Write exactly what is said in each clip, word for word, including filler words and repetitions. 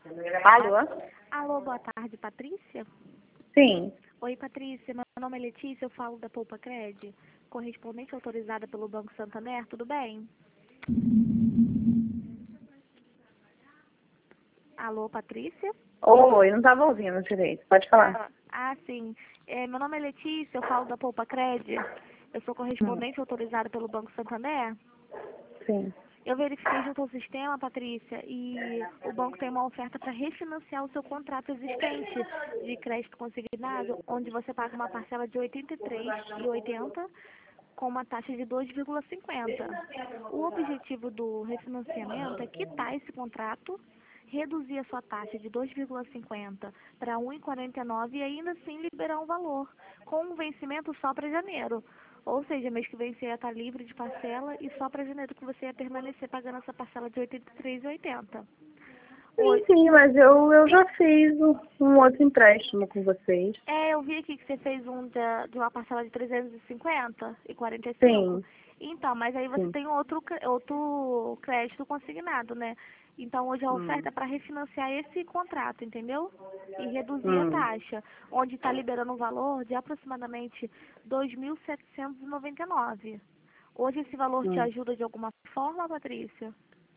Alô? Alô, boa tarde, Patrícia? Sim. Oi, Patrícia, meu nome é Letícia, eu falo da Poupa Cred, correspondente autorizada pelo Banco Santander, tudo bem? Alô, Patrícia? Oi, não estava ouvindo direito. Pode falar. Ah, ah, sim. É, meu nome é Letícia, eu falo da Poupa Cred, eu sou Hum, correspondente autorizada pelo Banco Santander. Sim. Eu verifiquei junto ao sistema, Patrícia, e o banco tem uma oferta para refinanciar o seu contrato existente de crédito consignado, onde você paga uma parcela de oitenta e três reais e oitenta centavos com uma taxa de dois vírgula cinquenta. O objetivo do refinanciamento é quitar esse contrato, reduzir a sua taxa de dois vírgula cinquenta para um vírgula quarenta e nove e ainda assim liberar um valor, com um vencimento só para janeiro. Ou seja, mês que vem você ia estar livre de parcela e só para janeiro que você ia permanecer pagando essa parcela de oitenta e três reais e oitenta centavos. Sim, Oi. sim, mas eu, eu já fiz um, um outro empréstimo com vocês. É, eu vi aqui que você fez um de, de uma parcela de trezentos e cinquenta e quarenta e cinco. Sim, Então, mas aí você sim. tem outro, cre- outro crédito consignado, né? Então, hoje a Hum, oferta é para refinanciar esse contrato, entendeu? E reduzir a hum, taxa, onde está liberando um valor de aproximadamente dois mil setecentos e noventa e nove. Hoje esse valor te hum. ajuda de alguma forma, Patrícia?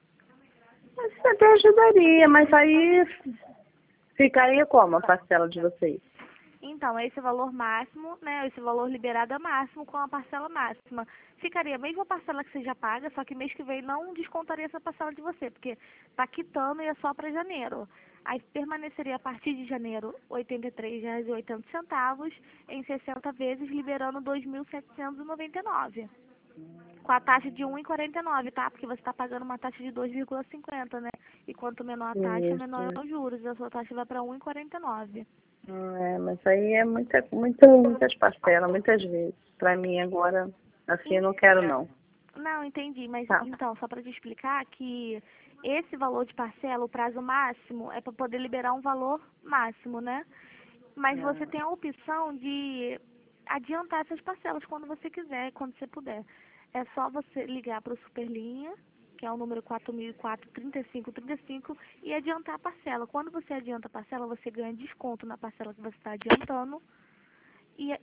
Mas isso até ajudaria, mas aí ficaria como a parcela de vocês? Então, esse valor máximo, né? Esse valor liberado é máximo com a parcela máxima. Ficaria a mesma parcela que você já paga, só que mês que vem não descontaria essa parcela de você, porque tá quitando e é só para janeiro. Aí permaneceria a partir de janeiro oitenta e três reais e oitenta centavos em sessenta vezes, liberando dois mil setecentos e noventa e nove. Com a taxa de um vírgula quarenta e nove, tá? Porque você está pagando uma taxa de dois vírgula cinquenta, né? E quanto menor a taxa, menor Isso. é os juros. A sua taxa vai para um vírgula quarenta e nove. Hum, É, mas aí é muita, muita, muitas parcelas, muitas vezes. Pra mim agora, assim, eu não quero não. Não, entendi, mas Tá. então, só para te explicar que esse valor de parcela, o prazo máximo, é para poder liberar um valor máximo, né? Mas você tem a opção de adiantar essas parcelas quando você quiser, quando você puder. É só você ligar para o Superlinha, que é o número quatro mil e quatro, trinta e cinco trinta e cinco, e adiantar a parcela. Quando você adianta a parcela, você ganha desconto na parcela que você está adiantando. E,